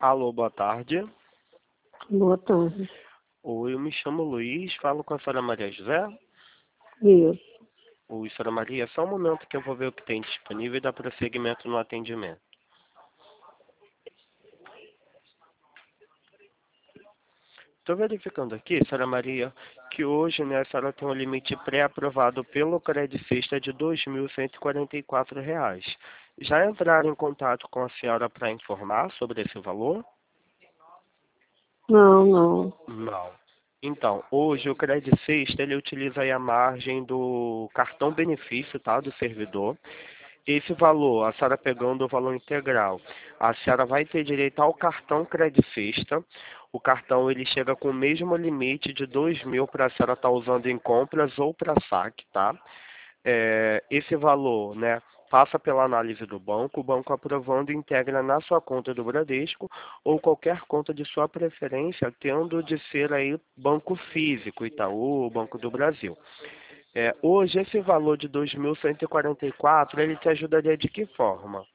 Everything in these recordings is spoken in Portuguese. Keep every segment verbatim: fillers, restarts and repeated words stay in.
Alô, boa tarde. Boa tarde. Oi, eu me chamo Luiz, falo com a senhora Maria José. Isso. Oi, senhora Maria, só um momento que eu vou ver o que tem disponível e dar prosseguimento no atendimento. Estou verificando aqui, senhora Maria, que hoje, né, a senhora tem um limite pré-aprovado pelo Credicista de dois mil cento e quarenta e quatro reais. Já entraram em contato com a senhora para informar sobre esse valor? Não, não. Não. Então, hoje o Credit Sexta, ele utiliza aí a margem do cartão benefício, tá, do servidor. Esse valor, a senhora pegando o valor integral, a senhora vai ter direito ao cartão Credit Sexta. O cartão, ele chega com o mesmo limite de dois mil para a senhora estar usando em compras ou para saque, tá? É, esse valor, né, passa pela análise do banco, o banco aprovando integra na sua conta do Bradesco ou qualquer conta de sua preferência, tendo de ser aí banco físico, Itaú, Banco do Brasil. É, hoje, esse valor de dois mil cento e quarenta e quatro, ele te ajudaria de que forma?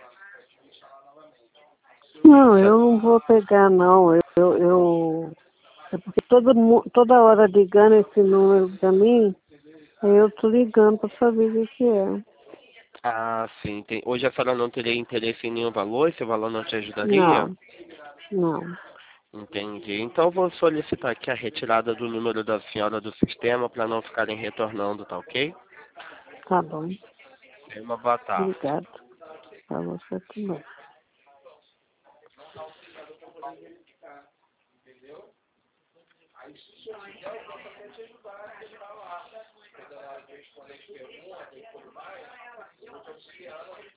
Não, eu não vou pegar, não. Eu, eu, eu... É porque todo, mu- toda hora ligando esse número pra mim, aí eu tô ligando pra saber o que que é. Ah, sim. Tem... Hoje a senhora não teria interesse em nenhum valor? Esse valor não te ajudaria? Não, não. Entendi. Então vou solicitar aqui a retirada do número da senhora do sistema para não ficarem retornando, tá ok? Tá bom. Tenha uma boa tarde. Obrigado. Pra você também.